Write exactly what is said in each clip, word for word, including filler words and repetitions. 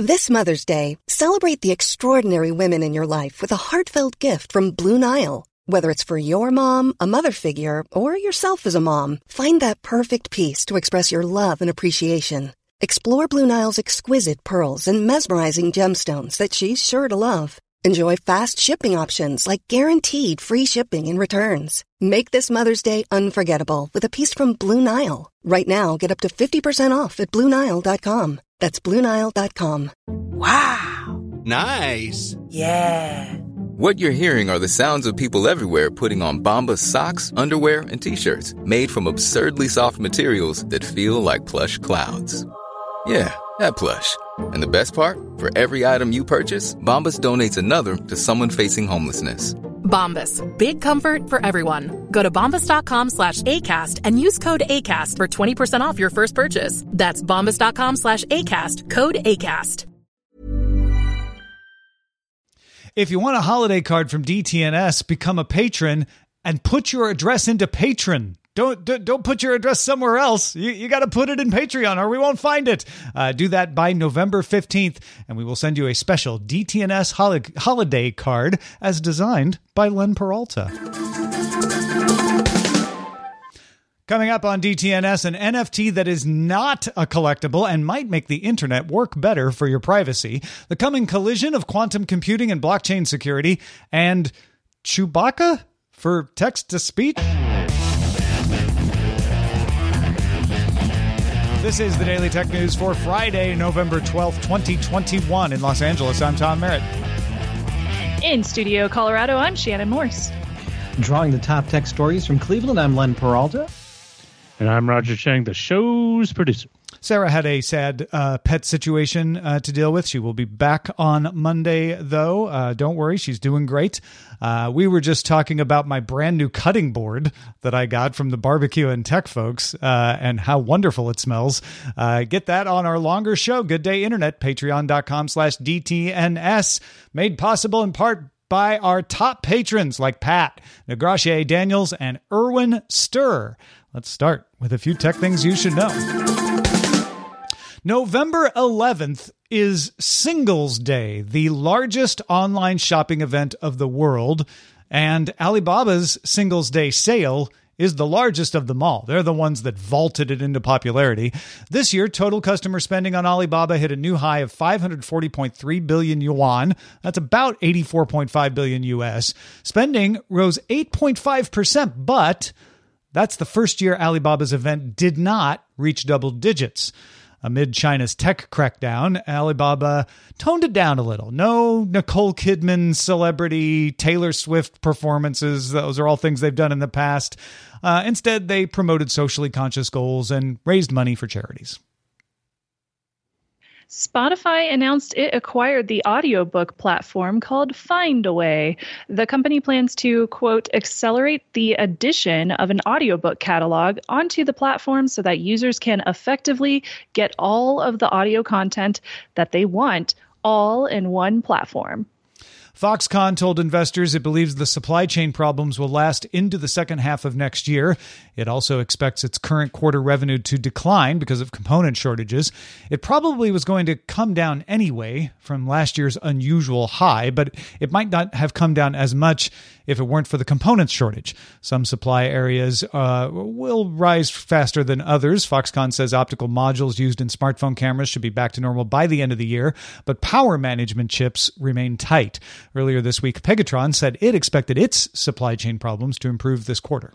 This Mother's Day, celebrate the extraordinary women in your life with a heartfelt gift from Blue Nile. Whether it's for your mom, a mother figure, or yourself as a mom, find that perfect piece to express your love and appreciation. Explore Blue Nile's exquisite pearls and mesmerizing gemstones that she's sure to love. Enjoy fast shipping options like guaranteed free shipping and returns. Make this Mother's Day unforgettable with a piece from Blue Nile. Right now, get up to fifty percent off at Blue Nile dot com. That's Blue Nile dot com. Wow. Nice. Yeah. What you're hearing are the sounds of people everywhere putting on Bombas socks, underwear, and T-shirts made from absurdly soft materials that feel like plush clouds. Yeah, that plush. And the best part? For every item you purchase, Bombas donates another to someone facing homelessness. Bombas. Big comfort for everyone. Go to bombas.com slash ACAST and use code ACAST for twenty percent off your first purchase. That's bombas.com slash ACAST. Code ACAST. If you want a holiday card from D T N S, become a patron and put your address into Patron. Don't don't put your address somewhere else. You, you got to put it in Patreon or we won't find it. Uh, do that by November fifteenth, and we will send you a special D T N S hol- holiday card as designed by Len Peralta. Coming up on D T N S, an N F T that is not a collectible and might make the internet work better for your privacy, the coming collision of quantum computing and blockchain security, and Chewbacca for text-to-speech. This is the Daily Tech News for Friday, November twelfth, twenty twenty-one. In Los Angeles, I'm Tom Merritt. In Studio Colorado, I'm Shannon Morse. Drawing the top tech stories from Cleveland, I'm Len Peralta. And I'm Roger Chang, the show's producer. Sarah had a sad uh, pet situation uh, to deal with. She will be back on Monday, though. Uh, don't worry, she's doing great. Uh, we were just talking about my brand new cutting board that I got from the Barbecue and Tech folks uh, and how wonderful it smells. Uh, get that on our longer show, Good Day Internet, patreon.com slash DTNS, made possible in part by our top patrons like Pat, Negracier Daniels, and Erwin Sturr. Let's start with a few tech things you should know. November eleventh is Singles Day, the largest online shopping event of the world, and Alibaba's Singles Day sale is the largest of them all. They're the ones that vaulted it into popularity. This year, total customer spending on Alibaba hit a new high of five hundred forty point three billion yuan. That's about eighty-four point five billion U S. Spending rose eight point five percent, but that's the first year Alibaba's event did not reach double digits. Amid China's tech crackdown, Alibaba toned it down a little. No Nicole Kidman celebrity, Taylor Swift performances. Those are all things they've done in the past. Uh, instead, they promoted socially conscious goals and raised money for charities. Spotify announced it acquired the audiobook platform called Findaway. The company plans to, quote, accelerate the addition of an audiobook catalog onto the platform so that users can effectively get all of the audio content that they want all in one platform. Foxconn told investors it believes the supply chain problems will last into the second half of next year. It also expects its current quarter revenue to decline because of component shortages. It probably was going to come down anyway from last year's unusual high, but it might not have come down as much if it weren't for the components shortage. Some supply areas uh, will rise faster than others. Foxconn says optical modules used in smartphone cameras should be back to normal by the end of the year, but power management chips remain tight. Earlier this week, Pegatron said it expected its supply chain problems to improve this quarter.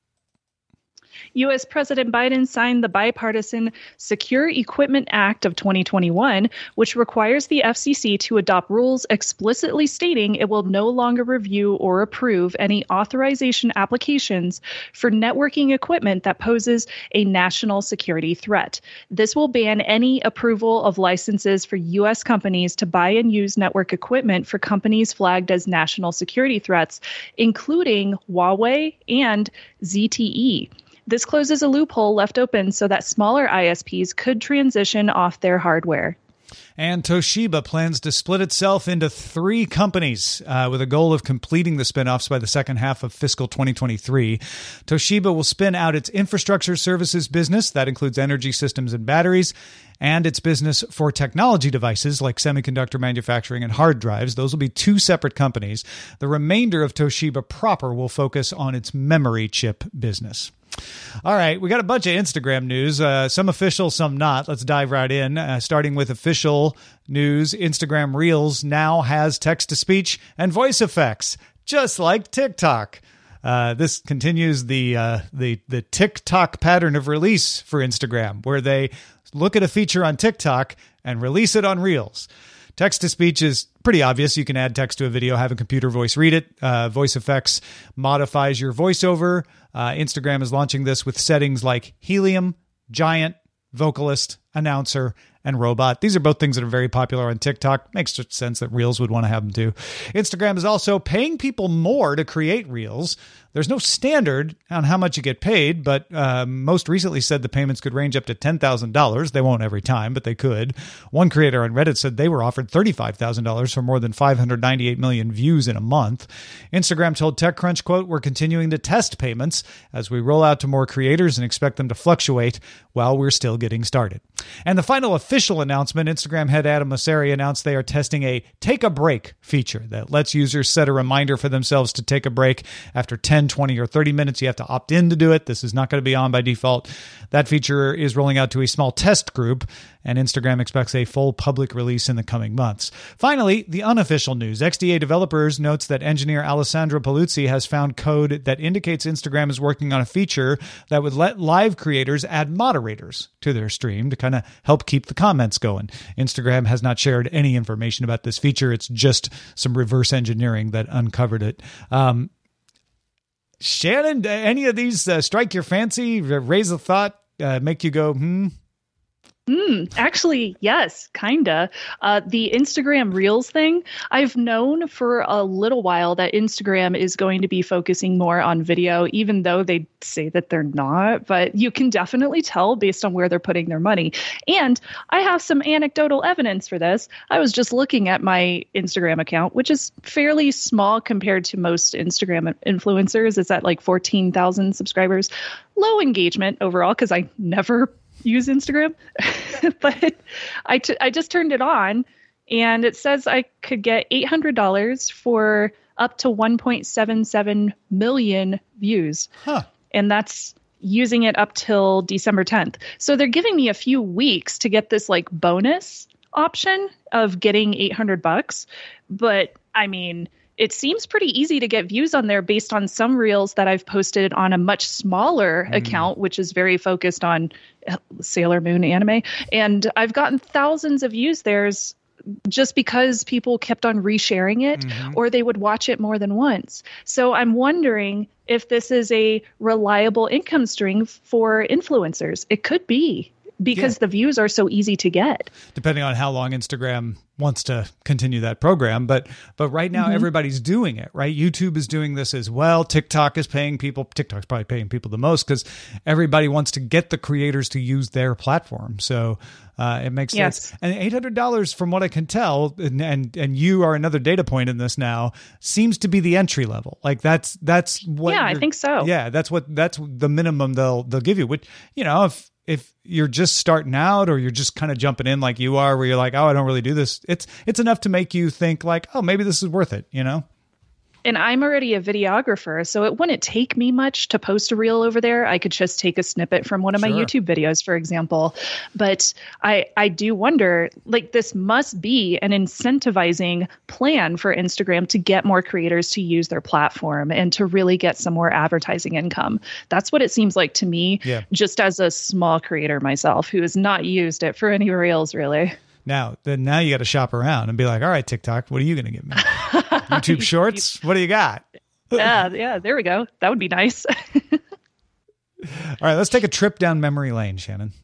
U S President Biden signed the bipartisan Secure Equipment Act of twenty twenty-one, which requires the F C C to adopt rules explicitly stating it will no longer review or approve any authorization applications for networking equipment that poses a national security threat. This will ban any approval of licenses for U S companies to buy and use network equipment for companies flagged as national security threats, including Huawei and Z T E. This closes a loophole left open so that smaller I S Ps could transition off their hardware. And Toshiba plans to split itself into three companies uh, with a goal of completing the spinoffs by the second half of fiscal twenty twenty-three. Toshiba will spin out its infrastructure services business. That includes energy systems and batteries, and its business for technology devices like semiconductor manufacturing and hard drives. Those will be two separate companies. The remainder of Toshiba proper will focus on its memory chip business. All right, we got a bunch of Instagram news, uh, some official, some not. Let's dive right in. Uh, starting with official news, Instagram Reels now has text-to-speech and voice effects, just like TikTok. Uh, this continues the uh, the the TikTok pattern of release for Instagram, where they look at a feature on TikTok and release it on Reels. Text-to-speech is pretty obvious. You can add text to a video, have a computer voice read it. Uh, voice effects modifies your voiceover. Uh, Instagram is launching this with settings like Helium, Giant, Vocalist, Announcer, and Robot. These are both things that are very popular on TikTok. Makes sense that Reels would want to have them too. Instagram is also paying people more to create Reels. There's no standard on how much you get paid, but uh, most recently said the payments could range up to ten thousand dollars. They won't every time, but they could. One creator on Reddit said they were offered thirty-five thousand dollars for more than five hundred ninety-eight million views in a month. Instagram told TechCrunch, quote, "We're continuing to test payments as we roll out to more creators and expect them to fluctuate while we're still getting started." And the final official announcement, Instagram head Adam Mosseri announced they are testing a take a break feature that lets users set a reminder for themselves to take a break after ten, twenty, or thirty minutes. You have to opt in to do it. This is not going to be on by default. That feature is rolling out to a small test group, and Instagram expects a full public release in the coming months. Finally, the unofficial news. X D A Developers notes that engineer Alessandro Paluzzi has found code that indicates Instagram is working on a feature that would let live creators add moderators to their stream to kind of help keep the comments going. Instagram has not shared any information about this feature. It's just some reverse engineering that uncovered it. Um, Shannon, any of these uh, strike your fancy, raise a thought, uh, make you go, hmm? Mm, actually, yes, kinda. Uh, the Instagram Reels thing, I've known for a little while that Instagram is going to be focusing more on video, even though they say that they're not. But you can definitely tell based on where they're putting their money. And I have some anecdotal evidence for this. I was just looking at my Instagram account, which is fairly small compared to most Instagram influencers. It's at like fourteen thousand subscribers. Low engagement overall because I never use Instagram, but I, t- I just turned it on and it says I could get eight hundred dollars for up to one point seven seven million views. Huh. And that's using it up till December tenth. So they're giving me a few weeks to get this like bonus option of getting eight hundred bucks. But I mean, it seems pretty easy to get views on there based on some reels that I've posted on a much smaller mm. account, which is very focused on Sailor Moon anime. And I've gotten thousands of views there just because people kept on resharing it mm-hmm. or they would watch it more than once. So I'm wondering if this is a reliable income stream for influencers. It could be. Because yeah. the views are so easy to get. Depending on how long Instagram wants to continue that program. But but right now, mm-hmm. everybody's doing it, right? YouTube is doing this as well. TikTok is paying people. TikTok's probably paying people the most because everybody wants to get the creators to use their platform. So uh, it makes yes. sense. And eight hundred dollars, from what I can tell, and, and and you are another data point in this now, seems to be the entry level. Like that's that's what. Yeah, I think so. Yeah, that's what that's the minimum they'll they'll give you. Which, you know, if if you're just starting out or you're just kind of jumping in like you are, where you're like, oh, I don't really do this. It's it's enough to make you think like, oh, maybe this is worth it, you know? And I'm already a videographer, so it wouldn't take me much to post a reel over there. I could just take a snippet from one of sure. my YouTube videos, for example. But I, I do wonder, like, this must be an incentivizing plan for Instagram to get more creators to use their platform and to really get some more advertising income. That's what it seems like to me, yeah. just as a small creator myself who has not used it for any reels, really. Now, then now you got to shop around and be like, all right, TikTok, what are you going to give me? YouTube Shorts? What do you got? yeah, yeah, there we go. That would be nice. All right, let's take a trip down memory lane, Shannon.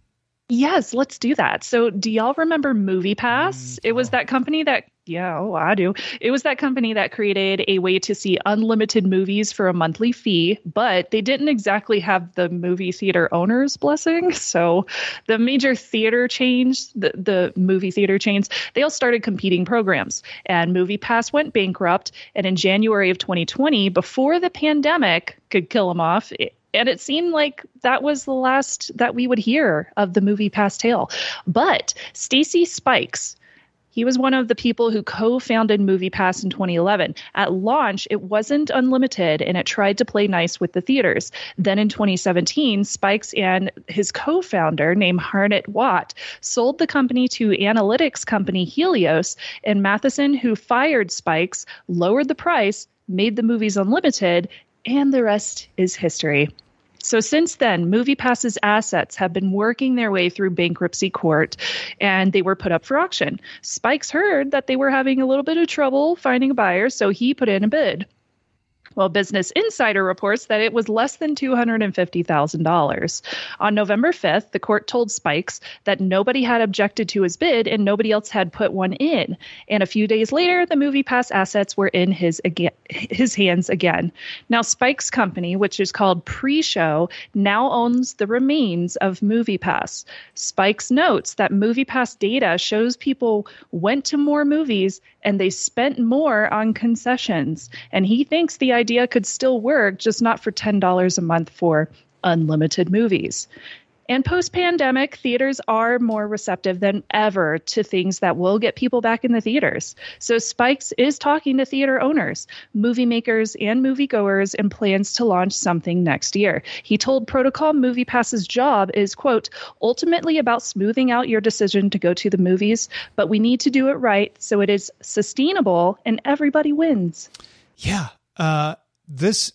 Yes, let's do that. So do y'all remember MoviePass? Mm, it was oh. that company that, yeah, oh, I do. It was that company that created a way to see unlimited movies for a monthly fee, but they didn't exactly have the movie theater owner's blessing. So the major theater chains, the, the movie theater chains, they all started competing programs, and MoviePass went bankrupt. And in January of twenty twenty, before the pandemic could kill them off, it, And it seemed like that was the last that we would hear of the MoviePass tale. But Stacy Spikes, he was one of the people who co-founded MoviePass in twenty eleven. At launch, it wasn't unlimited, and it tried to play nice with the theaters. Then in twenty seventeen, Spikes and his co-founder, named Harnett Watt, sold the company to analytics company Helios, and Matheson, who fired Spikes, lowered the price, made the movies unlimited, and the rest is history. So since then, MoviePass's assets have been working their way through bankruptcy court, and they were put up for auction. Spikes heard that they were having a little bit of trouble finding a buyer, so he put in a bid. Well, Business Insider reports that it was less than two hundred fifty thousand dollars. On November fifth, the court told Spikes that nobody had objected to his bid and nobody else had put one in. And a few days later, the MoviePass assets were in his again, his hands again. Now, Spikes' company, which is called Pre-Show, now owns the remains of MoviePass. Spikes notes that MoviePass data shows people went to more movies and they spent more on concessions. And he thinks the idea could still work, just not for ten dollars a month for unlimited movies. And post-pandemic, theaters are more receptive than ever to things that will get people back in the theaters. So Spikes is talking to theater owners, movie makers, and moviegoers, and plans to launch something next year. He told Protocol MoviePass's job is, quote, ultimately about smoothing out your decision to go to the movies, but we need to do it right so it is sustainable and everybody wins. Yeah. Uh, this...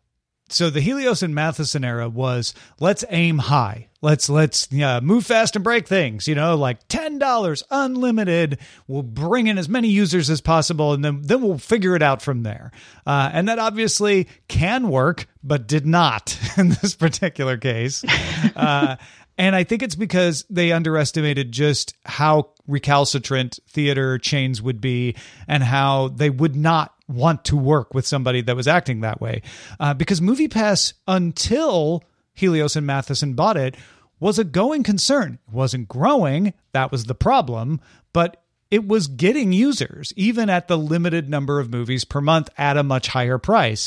So the Helios and Matheson era was, let's aim high. Let's let's uh, move fast and break things, you know, like ten dollars unlimited. We'll bring in as many users as possible, and then, then we'll figure it out from there. Uh, and that obviously can work, but did not in this particular case. Uh, and I think it's because they underestimated just how recalcitrant theater chains would be and how they would not want to work with somebody that was acting that way. Uh, because MoviePass, until Helios and Matheson bought it, was a going concern. It wasn't growing. That was the problem. But it was getting users, even at the limited number of movies per month at a much higher price.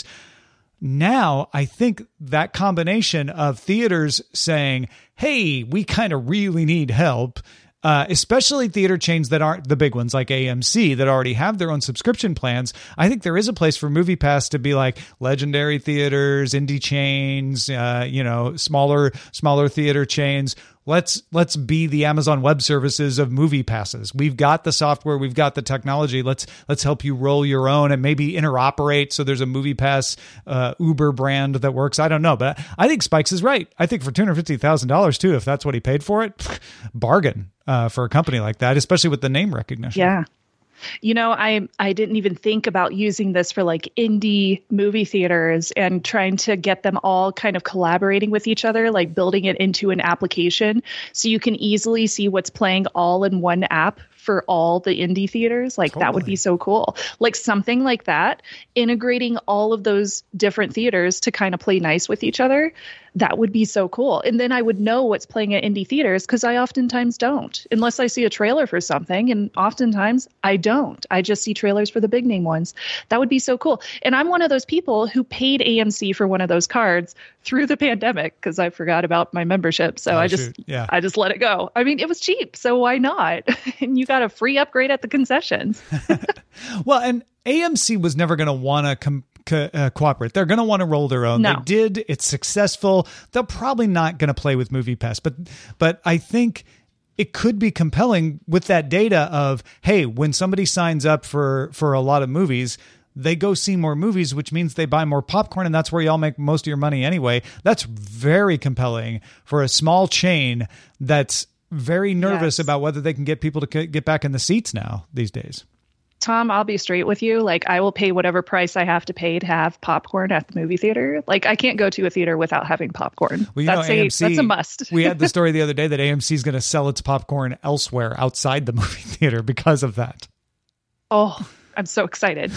Now, I think that combination of theaters saying, hey, we kind of really need help, Uh, especially theater chains that aren't the big ones like A M C that already have their own subscription plans. I think there is a place for MoviePass to be like legendary theaters, indie chains, uh, you know, smaller, smaller theater chains. Let's let's be the Amazon Web Services of MoviePasses. We've got the software, we've got the technology. Let's let's help you roll your own and maybe interoperate. So there's a MoviePass uh, Uber brand that works. I don't know, but I think Spikes is right. I think for two hundred fifty thousand dollars too, if that's what he paid for it, bargain uh, for a company like that, especially with the name recognition. Yeah. You know, I I didn't even think about using this for like indie movie theaters and trying to get them all kind of collaborating with each other, like building it into an application so you can easily see what's playing all in one app for all the indie theaters. Like totally. That would be so cool. Like something like that, integrating all of those different theaters to kind of play nice with each other. That would be so cool. And then I would know what's playing at indie theaters because I oftentimes don't, unless I see a trailer for something. And oftentimes I don't. I just see trailers for the big name ones. That would be so cool. And I'm one of those people who paid A M C for one of those cards through the pandemic because I forgot about my membership. So oh, I just, yeah. I just let it go. I mean, it was cheap, so why not? And you got a free upgrade at the concessions. Well, and A M C was never going to want to come. Co- uh, cooperate. They're going to want to roll their own. No. They did. It's successful. They're probably not going to play with MoviePass, but but I think it could be compelling with that data of, hey, when somebody signs up for for a lot of movies, they go see more movies, which means they buy more popcorn, and that's where y'all make most of your money anyway. That's very compelling for a small chain that's very nervous yes. about whether they can get people to c- get back in the seats now these days. Tom, I'll be straight with you. Like, I will pay whatever price I have to pay to have popcorn at the movie theater. Like, I can't go to a theater without having popcorn. Well, you that's, know, a, A M C, that's a must. We had the story the other day that A M C is going to sell its popcorn elsewhere outside the movie theater because of that. Oh, I'm so excited.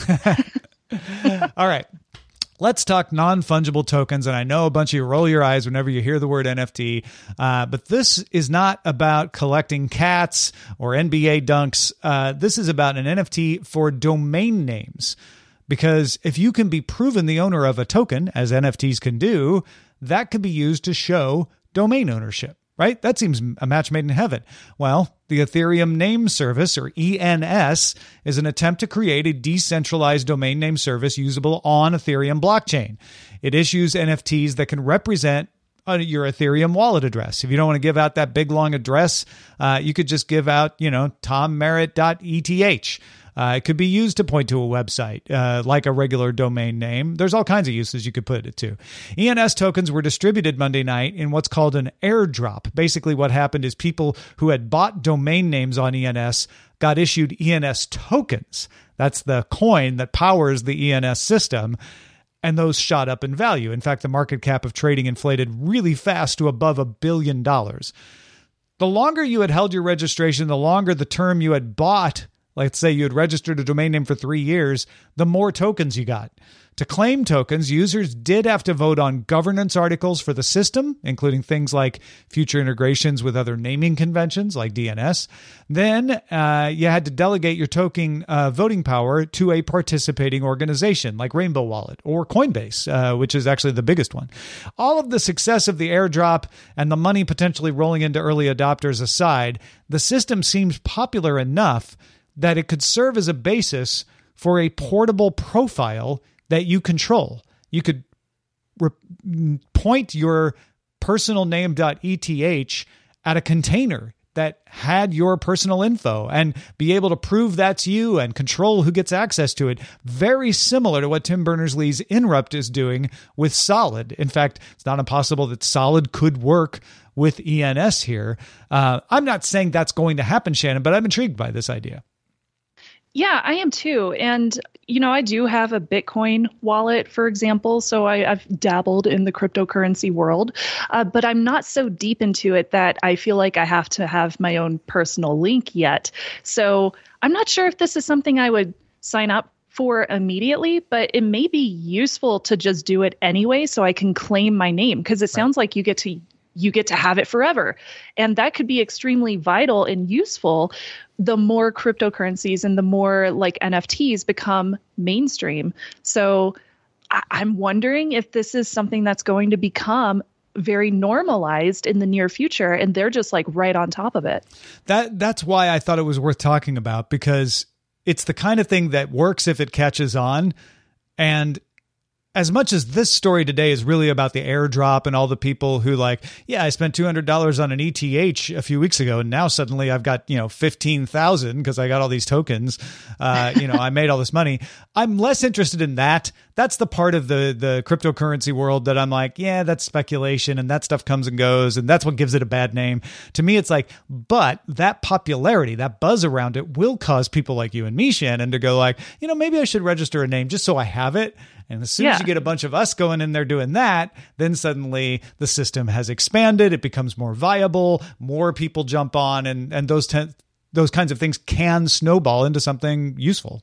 All right. Let's talk non-fungible tokens. And I know a bunch of you roll your eyes whenever you hear the word N F T, uh, but this is not about collecting cats or N B A dunks. Uh, this is about an N F T for domain names. Because if you can be proven the owner of a token, as N F Ts can do, that could be used to show domain ownership. Right? That seems a match made in heaven. Well, the Ethereum Name Service, or E N S, is an attempt to create a decentralized domain name service usable on Ethereum blockchain. It issues N F Ts that can represent uh, your Ethereum wallet address. If you don't want to give out that big, long address, uh, you could just give out, you know, tom merritt dot E T H. Uh, it could be used to point to a website, uh, like a regular domain name. There's all kinds of uses you could put it to. E N S tokens were distributed Monday night in what's called an airdrop. Basically, what happened is people who had bought domain names on E N S got issued E N S tokens. That's the coin that powers the E N S system. And those shot up in value. In fact, the market cap of trading inflated really fast to above a billion dollars. The longer you had held your registration, the longer the term you had bought, let's say you had registered a domain name for three years, the more tokens you got. To claim tokens, users did have to vote on governance articles for the system, including things like future integrations with other naming conventions like D N S. Then uh, you had to delegate your token uh, voting power to a participating organization like Rainbow Wallet or Coinbase, uh, which is actually the biggest one. All of the success of the airdrop and the money potentially rolling into early adopters aside, the system seems popular enough that it could serve as a basis for a portable profile that you control. You could re- point your personal name dot E T H at a container that had your personal info and be able to prove that's you and control who gets access to it. Very similar to what Tim Berners-Lee's Inrupt is doing with Solid. In fact, it's not impossible that Solid could work with E N S here. Uh, I'm not saying that's going to happen, Shannon, but I'm intrigued by this idea. Yeah, I am too. And, you know, I do have a Bitcoin wallet, for example. So I, I've dabbled in the cryptocurrency world, uh, but I'm not so deep into it that I feel like I have to have my own personal link yet. So I'm not sure if this is something I would sign up for immediately, but it may be useful to just do it anyway so I can claim my name, because it sounds like you get to you get to have it forever. And that could be extremely vital and useful the more cryptocurrencies and the more like N F Ts become mainstream. So I- I'm wondering if this is something that's going to become very normalized in the near future, and they're just like right on top of it. That that's why I thought it was worth talking about, because it's the kind of thing that works if it catches on. And as much as this story today is really about the airdrop and all the people who like, yeah, I spent two hundred dollars on an E T H a few weeks ago, and now suddenly I've got, you know, fifteen thousand because I got all these tokens. Uh, you know, I made all this money. I'm less interested in that. That's the part of the, the cryptocurrency world that I'm like, yeah, that's speculation and that stuff comes and goes. And that's what gives it a bad name. To me, it's like, but that popularity, that buzz around it will cause people like you and me, Shannon, to go like, you know, maybe I should register a name just so I have it. And as soon yeah. as you get a bunch of us going in there doing that, then suddenly the system has expanded. It becomes more viable. More people jump on, and, and those ten, those kinds of things can snowball into something useful.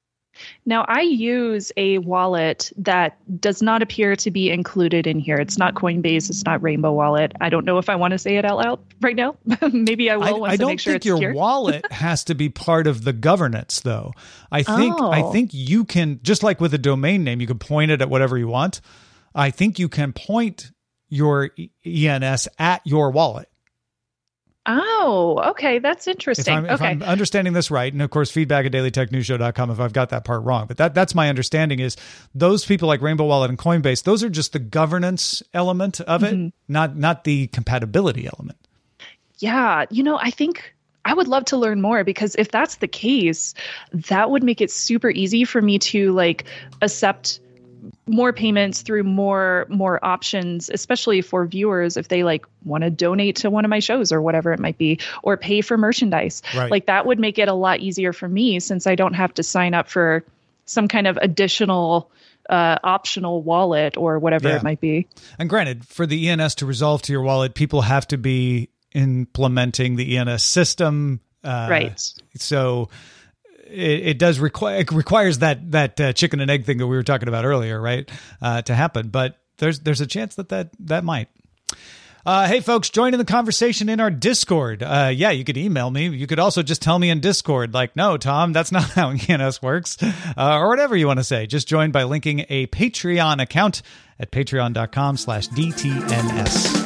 Now, I use a wallet that does not appear to be included in here. It's not Coinbase. It's not Rainbow Wallet. I don't know if I want to say it out loud right now. Maybe I will. I, once I don't make sure think it's your secure. wallet has to be part of the governance, though. I think Oh. I think you can, just like with a domain name, you can point it at whatever you want. I think you can point your E N S at your wallet. Oh, okay. That's If interesting. I'm, if okay. I'm understanding this right, and of course, feedback at daily tech news show dot com if I've got that part wrong. But that that's my understanding is those people like Rainbow Wallet and Coinbase, those are just the governance element of it, Mm-hmm. not not the compatibility element. Yeah. You know, I think I would love to learn more, because if that's the case, that would make it super easy for me to like accept more payments through more more options, especially for viewers if they like want to donate to one of my shows or whatever it might be, or pay for merchandise. Right. Like that would make it a lot easier for me, since I don't have to sign up for some kind of additional uh, optional wallet or whatever Yeah. it might be. And granted, for the E N S to resolve to your wallet, people have to be implementing the E N S system. Uh, Right. So it, it does require, it requires that, that uh, chicken and egg thing that we were talking about earlier, right? Uh, to happen. But there's, there's a chance that that, that might. Uh, hey, folks, join in the conversation in our Discord. Uh, yeah, you could email me. You could also just tell me in Discord, like, no, Tom, that's not how E N S works, uh, or whatever you want to say. Just join by linking a Patreon account at patreon.com slash DTNS.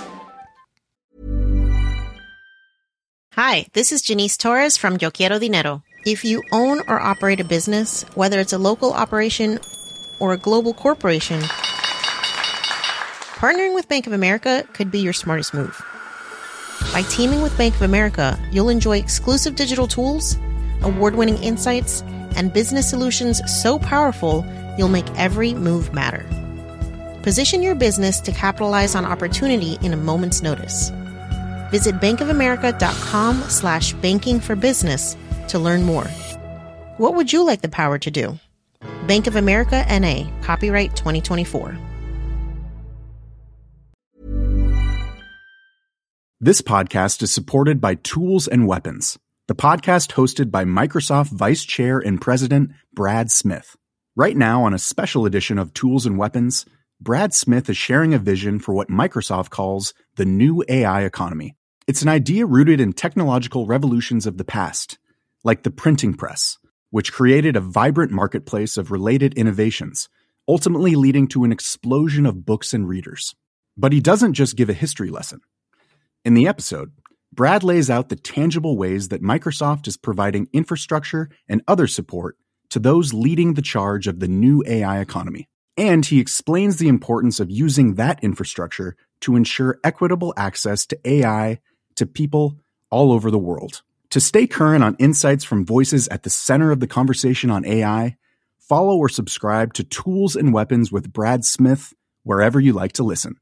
Hi, this is Janice Torres from Yo Quiero Dinero. If you own or operate a business, whether it's a local operation or a global corporation, partnering with Bank of America could be your smartest move. By teaming with Bank of America, you'll enjoy exclusive digital tools, award-winning insights, and business solutions so powerful, you'll make every move matter. Position your business to capitalize on opportunity in a moment's notice. Visit bankofamerica.com slash banking for business to learn more. What would you like the power to do? Bank of America N A, copyright twenty twenty-four. This podcast is supported by Tools and Weapons, the podcast hosted by Microsoft Vice Chair and President Brad Smith. Right now, on a special edition of Tools and Weapons, Brad Smith is sharing a vision for what Microsoft calls the new A I economy. It's an idea rooted in technological revolutions of the past, like the printing press, which created a vibrant marketplace of related innovations, ultimately leading to an explosion of books and readers. But he doesn't just give a history lesson. In the episode, Brad lays out the tangible ways that Microsoft is providing infrastructure and other support to those leading the charge of the new A I economy. And he explains the importance of using that infrastructure to ensure equitable access to A I to people all over the world. To stay current on insights from voices at the center of the conversation on A I, follow or subscribe to Tools and Weapons with Brad Smith wherever you like to listen.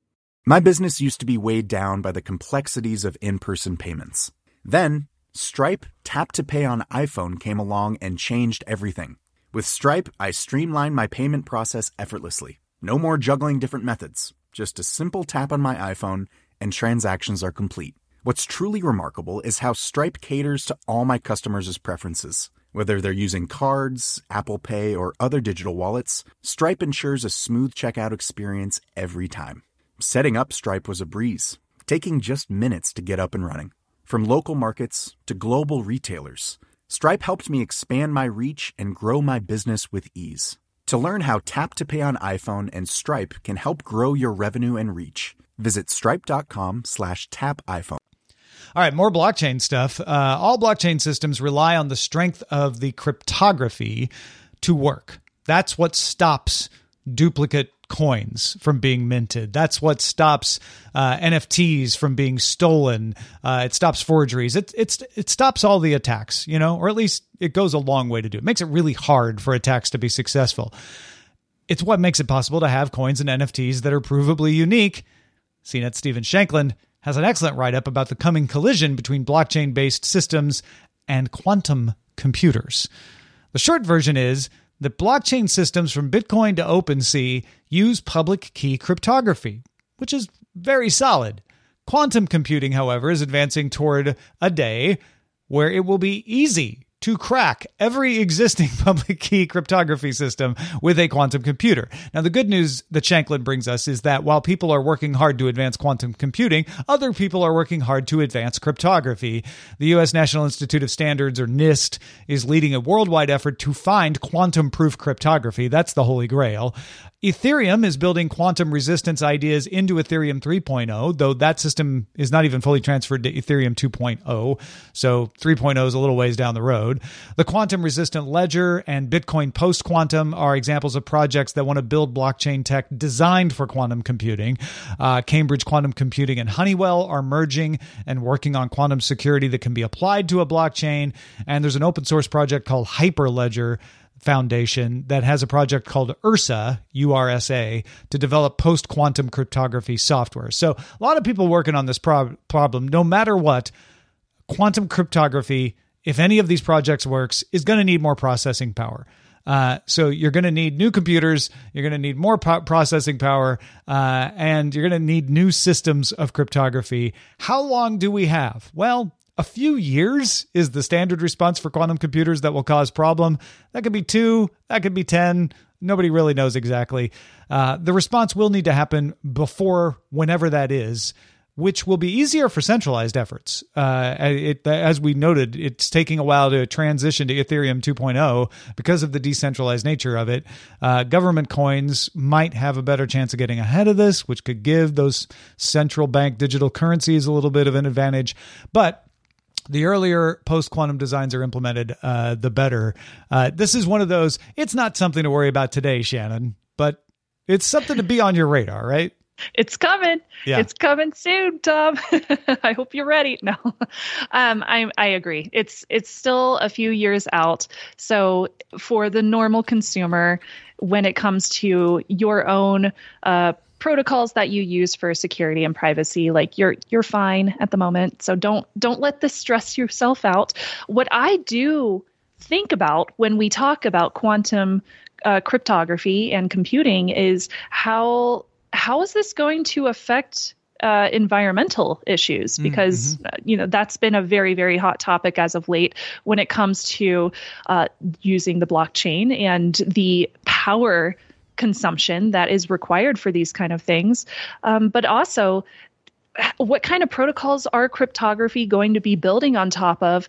My business used to be weighed down by the complexities of in-person payments. Then, Stripe Tap to Pay on iPhone came along and changed everything. With Stripe, I streamlined my payment process effortlessly. No more juggling different methods. Just a simple tap on my iPhone and transactions are complete. What's truly remarkable is how Stripe caters to all my customers' preferences. Whether they're using cards, Apple Pay, or other digital wallets, Stripe ensures a smooth checkout experience every time. Setting up Stripe was a breeze, taking just minutes to get up and running. From local markets to global retailers, Stripe helped me expand my reach and grow my business with ease. To learn how Tap to Pay on iPhone and Stripe can help grow your revenue and reach, visit stripe.com slash tap iPhone. All right, more blockchain stuff. Uh, all blockchain systems rely on the strength of the cryptography to work. That's what stops duplicate coins from being minted. That's what stops uh, N F Ts from being stolen. Uh, it stops forgeries. It it's it stops all the attacks, you know, or at least it goes a long way to do it. It makes it really hard for attacks to be successful. It's what makes it possible to have coins and N F Ts that are provably unique. C NET's Stephen Shanklin has an excellent write-up about the coming collision between blockchain-based systems and quantum computers. The short version is that blockchain systems from Bitcoin to OpenSea use public key cryptography, which is very solid. Quantum computing, however, is advancing toward a day where it will be easy to crack every existing public key cryptography system with a quantum computer. Now, the good news that Shanklin brings us is that while people are working hard to advance quantum computing, other people are working hard to advance cryptography. The U S National Institute of Standards, or NIST, is leading a worldwide effort to find quantum-proof cryptography. That's the holy grail. Ethereum is building quantum resistance ideas into Ethereum three point oh, though that system is not even fully transferred to Ethereum two point oh, so three point oh is a little ways down the road. The quantum resistant ledger and Bitcoin post-quantum are examples of projects that want to build blockchain tech designed for quantum computing. Uh, Cambridge Quantum Computing and Honeywell are merging and working on quantum security that can be applied to a blockchain, and there's an open source project called Hyperledger Foundation that has a project called URSA, U R S A, to develop post-quantum cryptography software. So a lot of people working on this prob- problem, no matter what, quantum cryptography, if any of these projects works, is going to need more processing power. Uh, so you're going to need new computers, you're going to need more po- processing power, uh, and you're going to need new systems of cryptography. How long do we have? Well, a few years is the standard response for quantum computers that will cause problem. That could be two, that could be ten. Nobody really knows exactly. Uh, the response will need to happen before whenever that is, which will be easier for centralized efforts. Uh, it, as we noted, it's taking a while to transition to Ethereum two point oh because of the decentralized nature of it. Uh, government coins might have a better chance of getting ahead of this, which could give those central bank digital currencies a little bit of an advantage. But the earlier post-quantum designs are implemented, uh, the better. Uh, this is one of those, it's not something to worry about today, Shannon, but it's something to be on your radar, right? It's coming. Yeah. It's coming soon, Tom. I hope you're ready. No, um, I I agree. It's it's still a few years out. So for the normal consumer, when it comes to your own uh, protocols that you use for security and privacy, like you're you're fine at the moment. So don't don't let this stress yourself out. What I do think about when we talk about quantum uh, cryptography and computing is how. How is this going to affect uh, environmental issues? Because, mm-hmm. uh, you know, that's been a very, very hot topic as of late when it comes to uh, using the blockchain and the power consumption that is required for these kind of things. Um, but also, what kind of protocols are cryptography going to be building on top of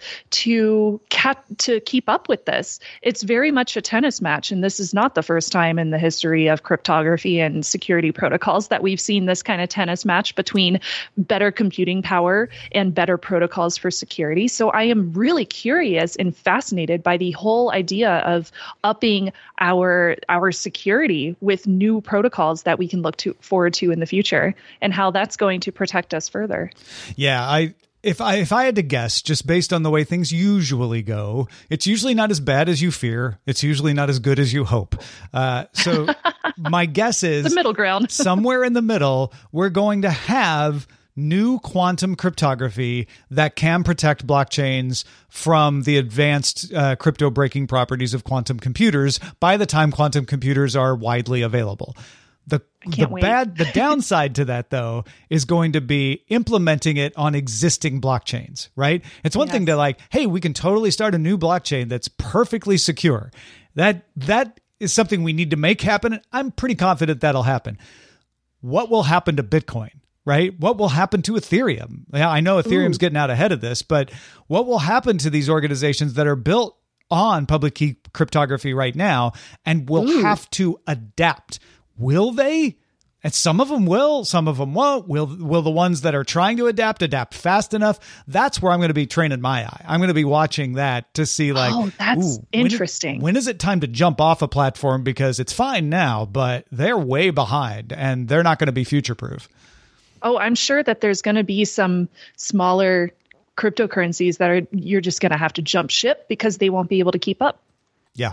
to cap- to keep up with this? It's very much a tennis match, and this is not the first time in the history of cryptography and security protocols that we've seen this kind of tennis match between better computing power and better protocols for security. So I am really curious and fascinated by the whole idea of upping our our security with new protocols that we can look to forward to in the future, and how that's going to protect us further. Yeah, I if I if I had to guess, just based on the way things usually go, it's usually not as bad as you fear. It's usually not as good as you hope. Uh, so my guess is the middle ground. Somewhere in the middle, we're going to have new quantum cryptography that can protect blockchains from the advanced uh, crypto breaking properties of quantum computers by the time quantum computers are widely available. The the wait. bad the downside to that though is going to be implementing it on existing blockchains, right? It's one yes. thing to like, hey, we can totally start a new blockchain that's perfectly secure. That that is something we need to make happen. I'm pretty confident that'll happen. What will happen to Bitcoin? Right? What will happen to Ethereum? Yeah, I know Ethereum's Ooh. getting out ahead of this, but what will happen to these organizations that are built on public key cryptography right now and will Ooh. have to adapt? Will they? And some of them will, some of them won't. Will will the ones that are trying to adapt, adapt fast enough? That's where I'm going to be training my eye. I'm going to be watching that to see like, oh, that's ooh, interesting. When, when is it time to jump off a platform? Because it's fine now, but they're way behind and they're not going to be future-proof. Oh, I'm sure that there's going to be some smaller cryptocurrencies that are you're just going to have to jump ship because they won't be able to keep up. Yeah.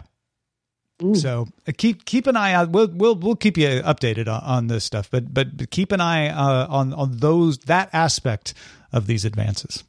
Ooh. So uh, keep keep an eye out. We'll we'll we'll keep you updated on, on this stuff, but but keep an eye uh, on on those that aspect of these advances.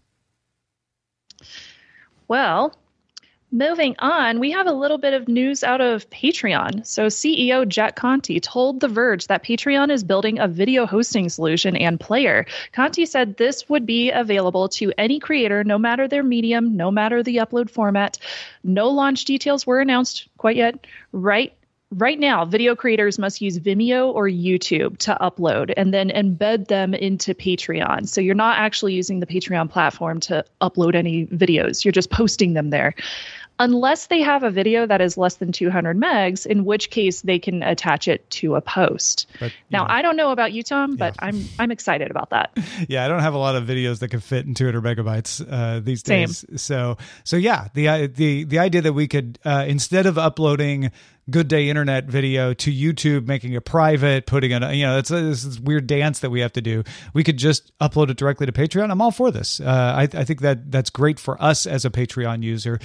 Well, moving on, we have a little bit of news out of Patreon. So C E O Jack Conte told The Verge that Patreon is building a video hosting solution and player. Conte said this would be available to any creator, no matter their medium, no matter the upload format. No launch details were announced quite yet. Right Right now, video creators must use Vimeo or YouTube to upload and then embed them into Patreon. So you're not actually using the Patreon platform to upload any videos. You're just posting them there. Unless they have a video that is less than two hundred megs, in which case they can attach it to a post. But, now, know, I don't know about you, Tom, but yeah. I'm I'm excited about that. Yeah, I don't have a lot of videos that can fit in two hundred megabytes uh, these days. Same. So so yeah, the the the idea that we could uh, instead of uploading Good Day Internet video to YouTube, making it private, putting it, you know, it's a, it's this weird dance that we have to do. We could just upload it directly to Patreon. I'm all for this. Uh, I, I think that that's great for us as a Patreon user.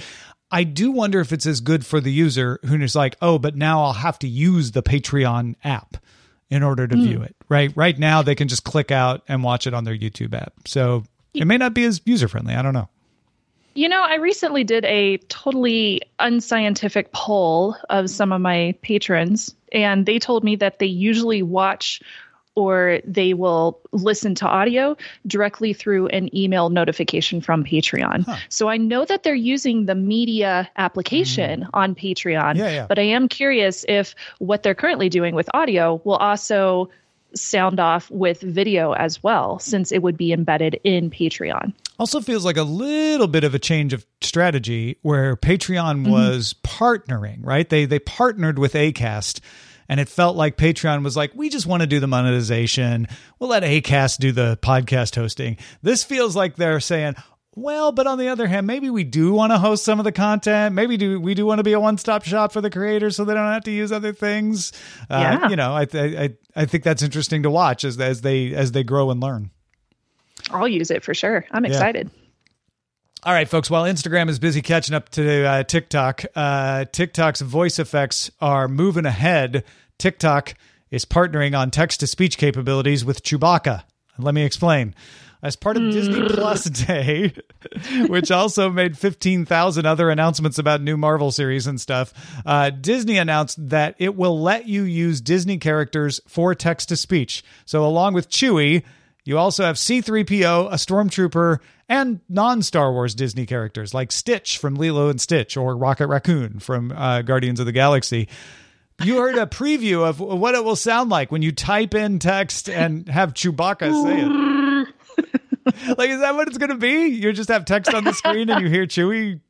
I do wonder if it's as good for the user who's like, oh, but now I'll have to use the Patreon app in order to mm. view it, right? Right now, they can just click out and watch it on their YouTube app. So it may not be as user-friendly. I don't know. You know, I recently did a totally unscientific poll of some of my patrons, and they told me that they usually watch or they will listen to audio directly through an email notification from Patreon. Huh. So I know that they're using the media application mm. on Patreon, yeah, yeah. but I am curious if what they're currently doing with audio will also sound off with video as well, since it would be embedded in Patreon. Also feels like a little bit of a change of strategy where Patreon mm-hmm. was partnering, right? They they partnered with Acast, and it felt like Patreon was like, we just want to do the monetization. We'll let Acast do the podcast hosting. This feels like they're saying, well, but on the other hand, maybe we do want to host some of the content. Maybe do we do want to be a one-stop shop for the creators so they don't have to use other things. Yeah. Uh, you know, I, I I think that's interesting to watch as as they as they grow and learn. I'll use it for sure. I'm excited. Yeah. All right, folks. While Instagram is busy catching up to uh, TikTok, uh, TikTok's voice effects are moving ahead. TikTok is partnering on text-to-speech capabilities with Chewbacca. Let me explain. As part of Disney Plus Day, which also made fifteen thousand other announcements about new Marvel series and stuff, uh, Disney announced that it will let you use Disney characters for text-to-speech. So along with Chewie, you also have C three P O, a Stormtrooper, and non-Star Wars Disney characters like Stitch from Lilo and Stitch or Rocket Raccoon from uh, Guardians of the Galaxy. You heard a preview of what it will sound like when you type in text and have Chewbacca say it. Like, is that what it's going to be? You just have text on the screen and you hear Chewie?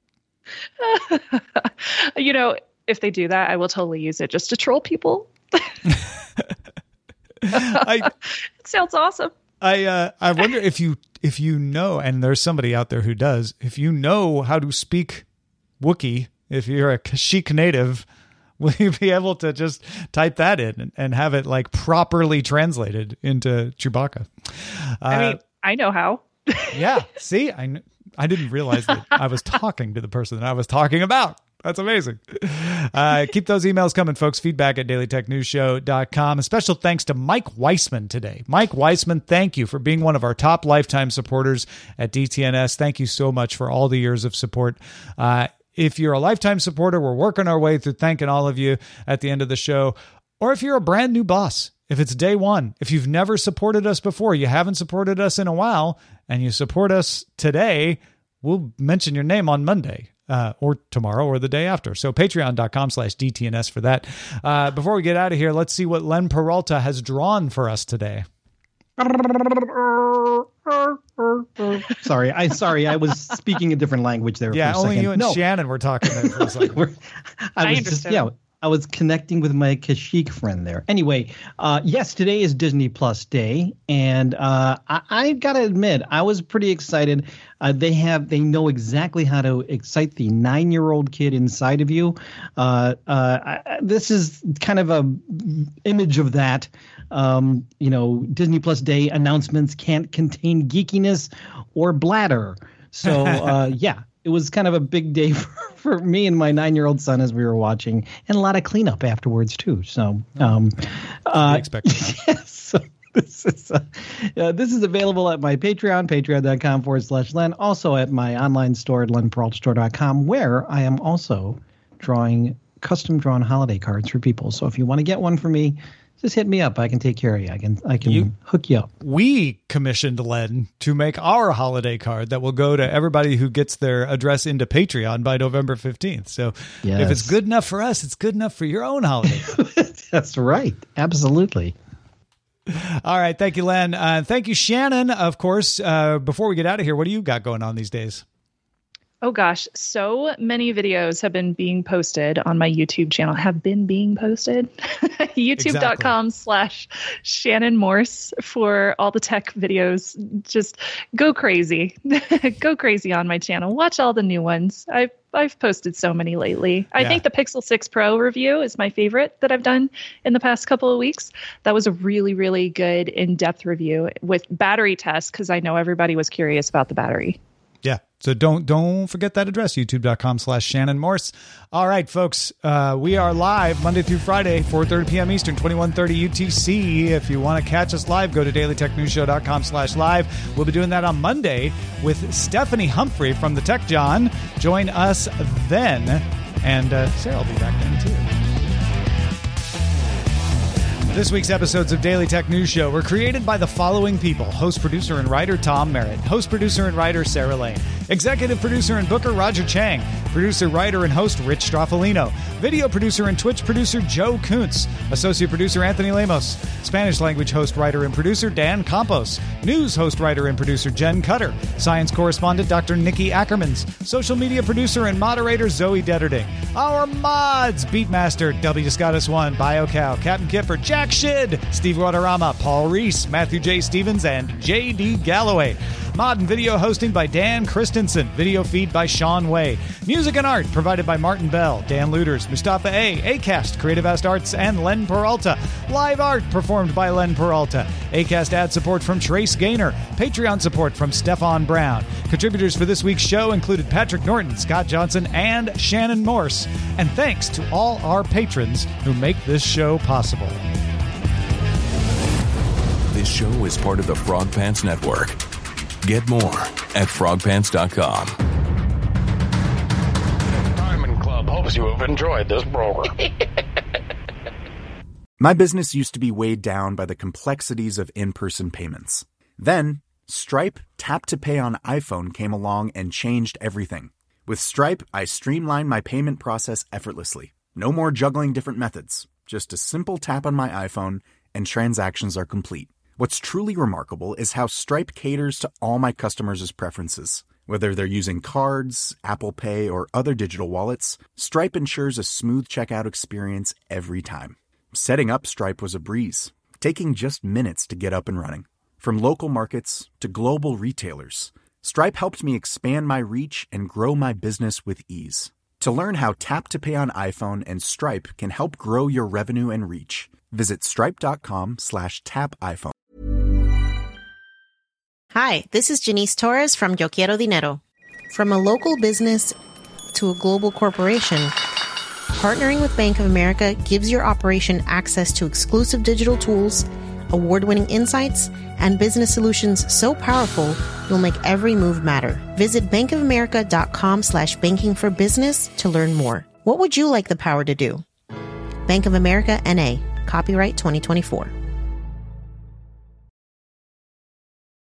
You know, if they do that, I will totally use it just to troll people. I, it sounds awesome. I uh, I wonder if you if you know, and there's somebody out there who does, if you know how to speak Wookiee, if you're a Kashyyyk native, will you be able to just type that in and, and have it like properly translated into Chewbacca? Uh, I mean, I know how. Yeah. See, I, I didn't realize that I was talking to the person that I was talking about. That's amazing. Uh, keep those emails coming, folks. Feedback at daily tech news show dot com. A special thanks to Mike Weissman today. Mike Weissman, thank you for being one of our top lifetime supporters at D T N S. Thank you so much for all the years of support. Uh, if you're a lifetime supporter, we're working our way through thanking all of you at the end of the show. Or if you're a brand new boss, if it's day one, if you've never supported us before, you haven't supported us in a while, and you support us today, we'll mention your name on Monday. Uh, or tomorrow or the day after. So patreon.com slash DTNS for that. Uh, before we get out of here, let's see what Len Peralta has drawn for us today. Sorry, I sorry, I was speaking a different language there. Yeah, for a only second. you and no. Shannon were talking there for a second. I was I just yeah. I was connecting with my Kashyyyk friend there. Anyway, uh, yes, today is Disney Plus Day, and uh, I, I gotta admit, I was pretty excited. Uh, they have, they know exactly how to excite the nine-year-old kid inside of you. Uh, uh, I, this is kind of a image of that. Um, you know, Disney Plus Day announcements can't contain geekiness or bladder. So, uh, yeah. It was kind of a big day for, for me and my nine-year-old son as we were watching, and a lot of cleanup afterwards too. So, um, uh, yes, so this is uh, uh, this is available at my Patreon, patreon.com forward slash Len. Also at my online store at len peralta store dot com, where I am also drawing custom drawn holiday cards for people. So if you want to get one for me, just hit me up. I can take care of you. I can I can you, hook you up. We commissioned Len to make our holiday card that will go to everybody who gets their address into Patreon by November fifteenth. So yes. If it's good enough for us, it's good enough for your own holiday. That's right. Absolutely. All right. Thank you, Len. Uh, thank you, Shannon. Of course, uh, before we get out of here, what do you got going on these days? Oh, gosh. So many videos have been being posted on my YouTube channel, have been being posted. YouTube.com exactly. slash Shannon Morse for all the tech videos. Just go crazy. Go crazy on my channel. Watch all the new ones. I've, I've posted so many lately. I yeah. think the Pixel six Pro review is my favorite that I've done in the past couple of weeks. That was a really, really good in-depth review with battery tests because I know everybody was curious about the battery. Yeah. So don't don't forget that address, youtube.com slash Shannon Morse. All right, folks, uh, we are live Monday through Friday, four thirty p.m. Eastern, twenty-one thirty U T C. If you want to catch us live, go to dailytechnewsshow.com slash live. We'll be doing that on Monday with Stephanie Humphrey from the Tech John. Join us then. And uh, Sarah will be back then, too. This week's episodes of Daily Tech News Show were created by the following people. Host, producer, and writer Tom Merritt. Host, producer, and writer Sarah Lane. Executive producer and booker Roger Chang. Producer, writer, and host Rich Straffolino. Video producer and Twitch producer Joe Kuntz. Associate producer Anthony Lemos. Spanish language host, writer, and producer Dan Campos. News host, writer, and producer Jen Cutter. Science correspondent Doctor Nikki Ackermans. Social media producer and moderator Zoe Detterding. Our mods, Beatmaster W. Scottus one, BioCow, Captain Kipper, Jack Shid, Steve Guadarrama, Paul Reese, Matthew J. Stevens, and J D. Galloway. Mod and video hosting by Dan Christensen. Video feed by Sean Way. Music and art provided by Martin Bell, Dan Luders, Mustafa A, Acast, Creative Ast Arts, and Len Peralta. Live art performed by Len Peralta. Acast ad support from Trace Gaynor. Patreon support from Stefan Brown. Contributors for this week's show included Patrick Norton, Scott Johnson, and Shannon Morse. And thanks to all our patrons who make this show possible. This show is part of the Frog Pants Network. Get more at frog pants dot com. Diamond Club hopes you have enjoyed this program. My business used to be weighed down by the complexities of in-person payments. Then, Stripe Tap to Pay on iPhone came along and changed everything. With Stripe, I streamlined my payment process effortlessly. No more juggling different methods. Just a simple tap on my iPhone and transactions are complete. What's truly remarkable is how Stripe caters to all my customers' preferences. Whether they're using cards, Apple Pay, or other digital wallets, Stripe ensures a smooth checkout experience every time. Setting up Stripe was a breeze, taking just minutes to get up and running. From local markets to global retailers, Stripe helped me expand my reach and grow my business with ease. To learn how Tap to Pay on iPhone and Stripe can help grow your revenue and reach, visit stripe.com slash tap iPhone. Hi, this is Janice Torres from Yo Quiero Dinero. From a local business to a global corporation, partnering with Bank of America gives your operation access to exclusive digital tools, award-winning insights, and business solutions so powerful you'll make every move matter. Visit bankofamerica.com slash banking for business to learn more. What would you like the power to do? Bank of America, N A. Copyright twenty twenty-four.